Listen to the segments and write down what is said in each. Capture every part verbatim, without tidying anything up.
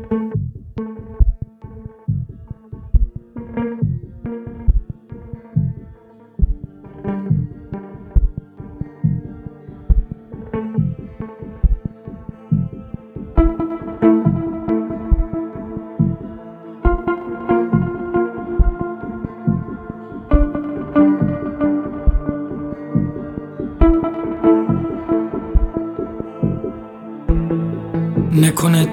نکند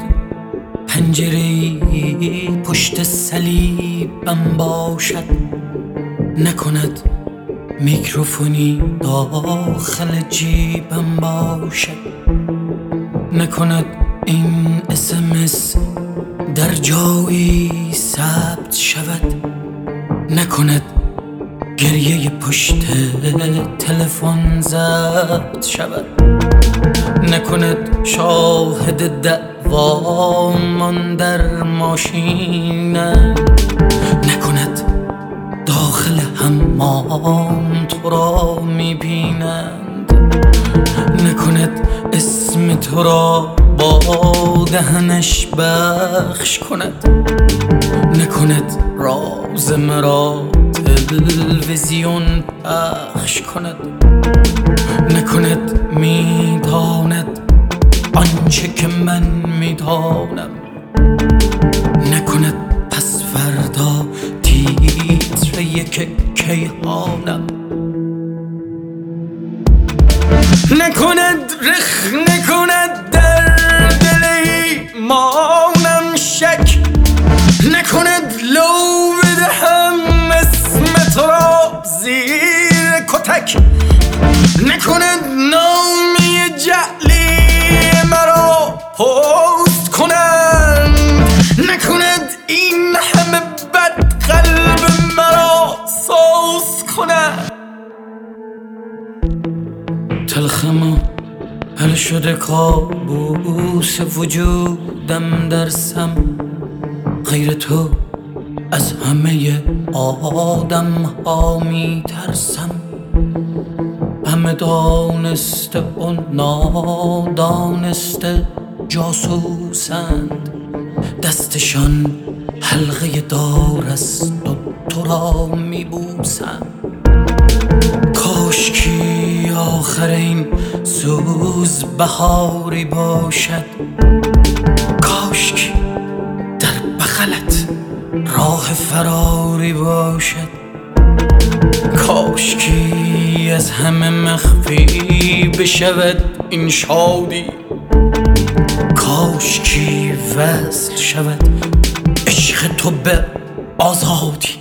پنجره‌ای پشت صلیبم باشد، نکند میکروفونی داخل جیبم باشد، نکند این اسمس در جایی ثبت شود، نکند گریه پشت تلفن ضبط شود، نکند شاهد دعوامان در ماشینم، نکند داخل حمام تو را میبینند، نکند اسم تو را با دهنش بخش کند، نکند راز مرا تلویزیون پخش کند، نکند میداند آنچه که من میدانم، نکند پس فردا تیتر یک کیهانم، نکند رخ نکند در دل ایمانم شک، نکند لو بدهم اسم تو را زیر کتک، نکند نامی جعلی مرا پست کنند، نکند این همه بد قلب مرا سوز کنند. تلخم حل شده کابوس وجودم در سم، غیر تو از همه آدم ها می ترسم، همه دانسته و نادانسته جاسوسند، دستشان حلقه دار است و تو را می بوسند. کاشکی آخر این سوز بهاری باشد، کاشکی در بغلت راه فراری باشد، کاشکی از همه مخفی بشود این شادی، کاشکی وصل شود عشق تو به آزادی،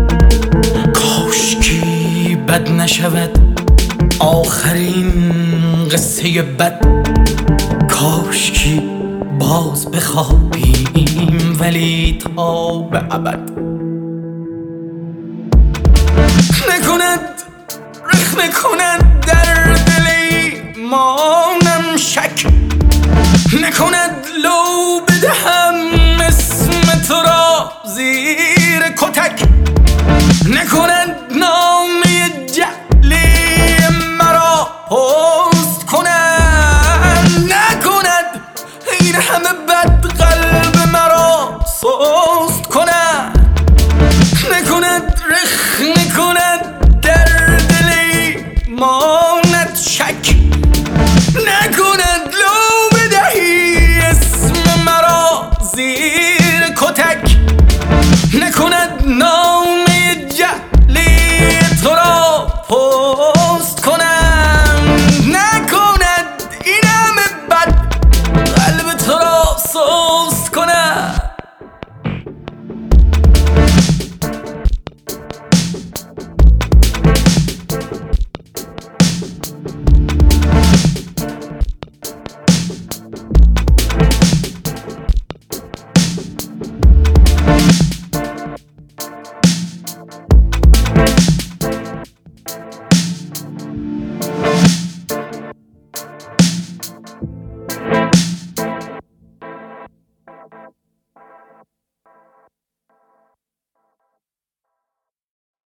کاشکی بد نشود آخرین قصه بد، کاشکی باز بخوابیم ولی تا به ابد. نکند رخ نکند در دل ایمانم شک، نکند لو بدهم اسم تو را زیر کتک، نکند